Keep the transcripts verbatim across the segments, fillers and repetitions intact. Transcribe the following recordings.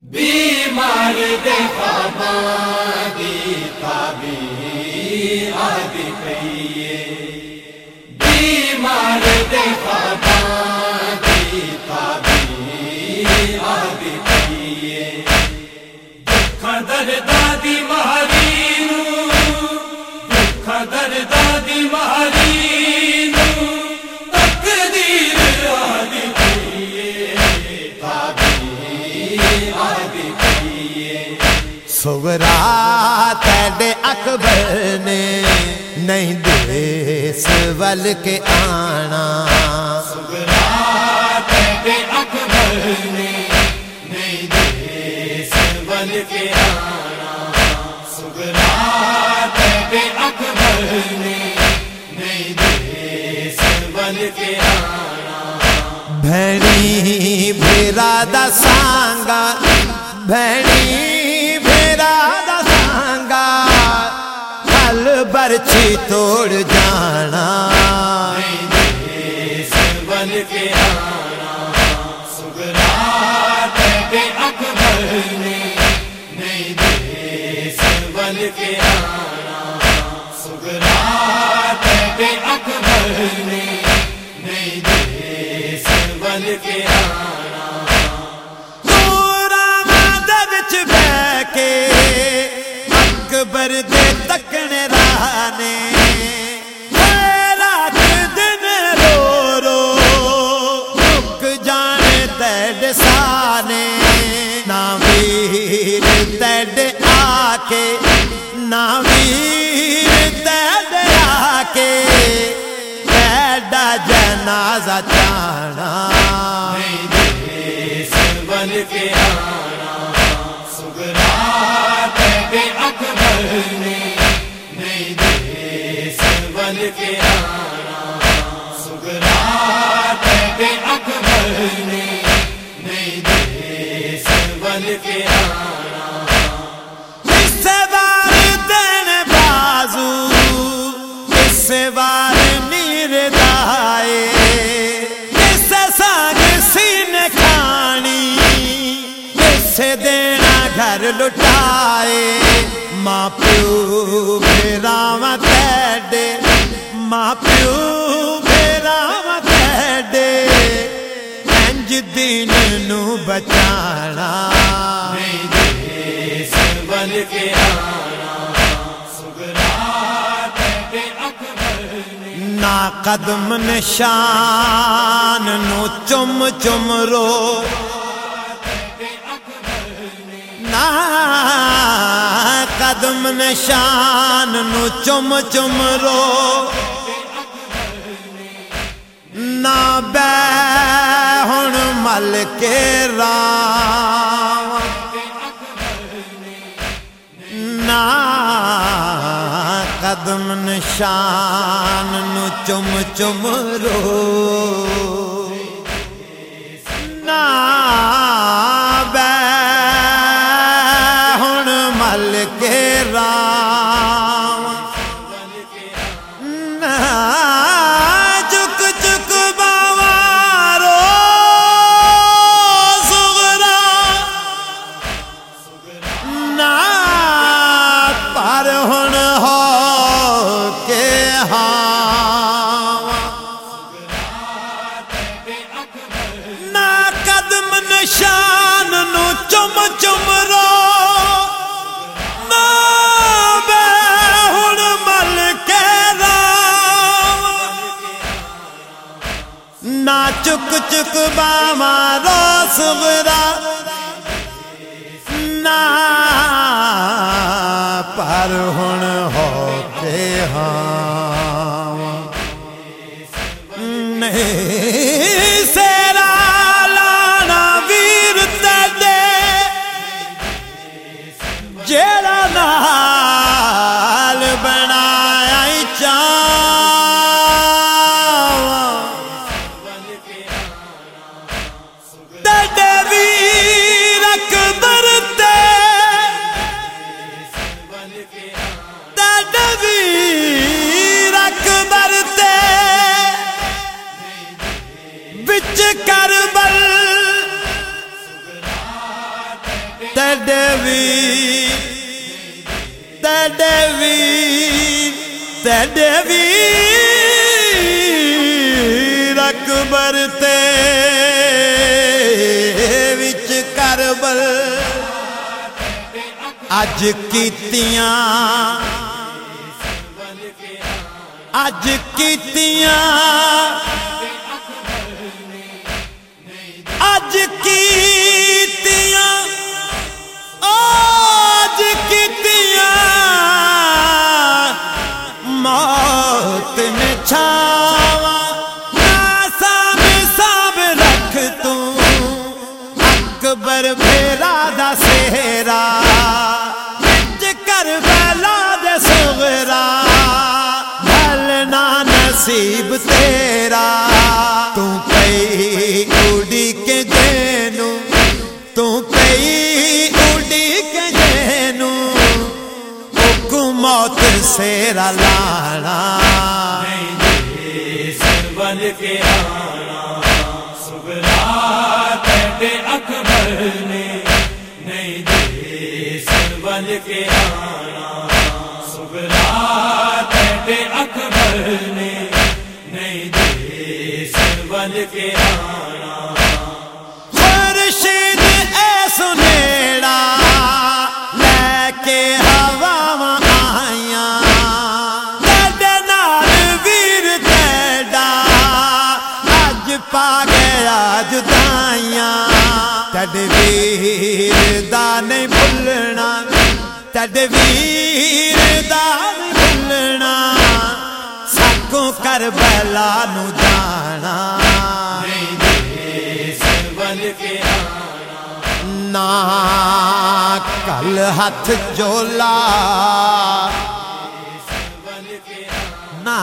بیمار دے خواباں دی تعبیر آدھی پئیے، بیمار دے خواباں دی تعبیر آدھی پئیے، دکھاں درداں دی مہاری نوں، دکھاں درداں دی مہاری نوں تقدیر آدھی پئیے، تعبیر آدھی پئیے۔ سغرا تیرے اکبر نے نہیں دیس ول کے آنا، سغرا تیرے اکبر نے نہیں دیس ول کے آنا، سغرا تیرے اکبر نے نہیں دیس ول کے آنا۔ بھینی بھیرا دا سانگا، بھینی بھیرا دا سانگا، حل برچھی توڑ جانا، نہیں دیس ول کے آنا، سغرا تیرے اکبر نے نہیں دیس ول کے آنا، سغرا تیرے اکبر نے نہیں دیس ول کے آنا۔ نورا مادہ وچ بہ کے اکبر دے تکنے رانے، رات دن رو رو رک جانے تیرے سانے، نا ویر تیرے آ کے، نا ویر تیرے آ کے تیرا جنازہ چانا، نہیں دیس ول کے آنا، سغرا تیرے اکبر نے نہیں دیس ول کے آنا، سغرا تیرے اکبر نے نہیں دیس ول کے آنا۔ اس بار دین بازو، اس بار نیر دائے، اس سانگ سین کھانی، اس دینا گھر لٹائے، ماں پیو بھیراواں تیڈے، ماں پیو بھیراواں تیڈے، انج دین نو بچانا، نہیں دیس ول کے آنا، سغرا تیرے اکبر نے نا قدم نشان نو چم چم رو، نا قدم نشان نو چم چم رو، نا بے ہن مل کے راواں، نا قدم نشان نو چم چم رو، نا بے ہن مل کے راواں، نا چک چک باواں رو سغرا، نا پر ہن ہو کے ہاں، نا قدم نشان نو چم چم رو، نا بے ہن مل کے راواں، نا چک چک باواں رو سغرا، نا پر ہن ہو کے ہاں، نہیں سیرا لانا ویر تیرے جیڑا نال بنایا چاواں، تیرے ویر تیرے ویر تیرے ویر تیرے ویر اکبر تے وچ کربل اج کیتیاں اج کیتیاں اج کیتیاں آج کیتیاں موت نے چھاواں ناسا میں سب رکھ تو اکبر بھیرا دا سہرا وچ کربلا دے صغرا بھلنا نصیب تیرا تو پئی اڑی کے جینو تو پئی اڑی کے جینو حکومت سیرا لانا سر بن کے آنا صغرا تیرے اکبر نے نہیں دے سر بن کے آنا صغرا تیرے اکبر نے نہیں دے سر بن کے آنا خورشید اے سنیڑا لے کے ہواواں آئیاں تیرے نال ویر تیرا اج پا گیا جدائیاں تیرے ویر دا نہیں بھولنا تیرے ویر دا نہیں بھولنا سکوں کربلا نو جانا نا کل ہاتھ جولا نا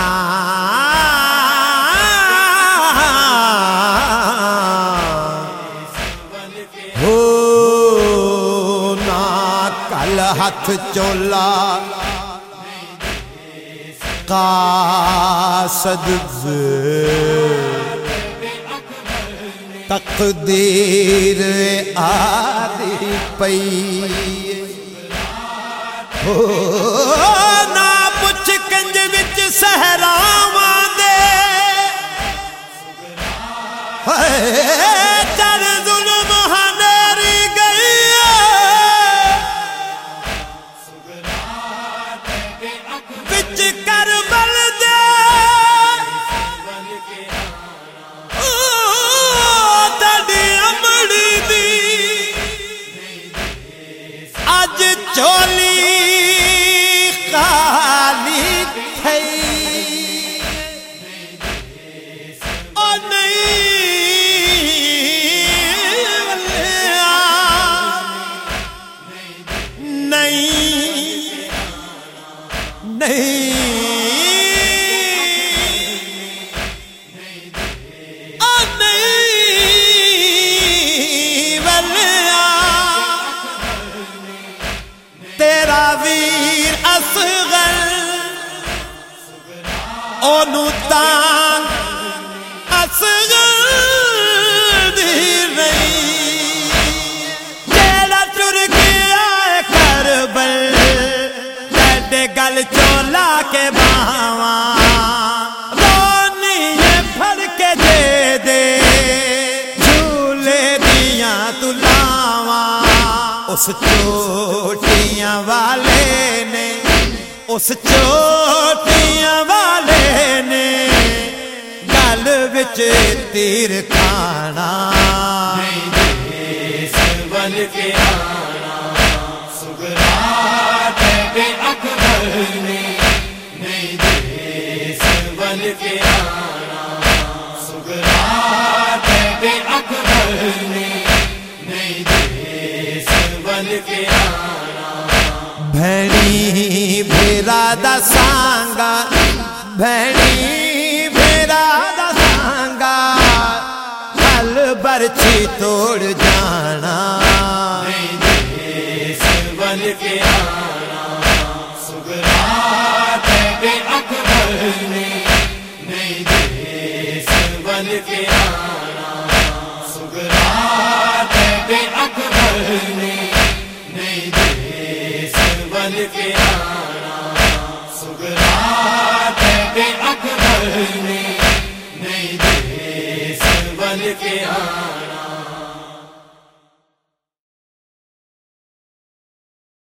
ہو نا کل ہاتھ چولا قاصد تقدیر آدھی پئی ہو نا پچھ کنج وچ صحراواں دے چر ظلم ہنیری گئی وچ کربل دے اج چولی خالی تھئی او نہیں نہیں نہیں تیرا ویر اصغر اونوں تانگ اصغر دی رہی جیڑا ٹر گیا کربل تیرے گل چولا کے باواں رونی پھڑ کے دے دے جھولے دیاں تلاواں اس چوٹیاں والے نے اس چوٹیاں والے نے گل وچ تیر کھانا سر بن کے آنا صغرا تیرے اکبر نے نہیں دے سر بن کے آنا صغرا تیرے اکبر نے نہیں دے بن کے آنا بھینی بھیرا دا سانگا بھینی بھیرا دا سانگا ہل برچھی توڑ جانا سر بن کے آنا صغرا تیرے اکبر نے نہیں دے سر بن کے آنا صغرا تیرے اکبر نے کے آنا سغراط بے اکبر نے نئی دیس بن کے آنا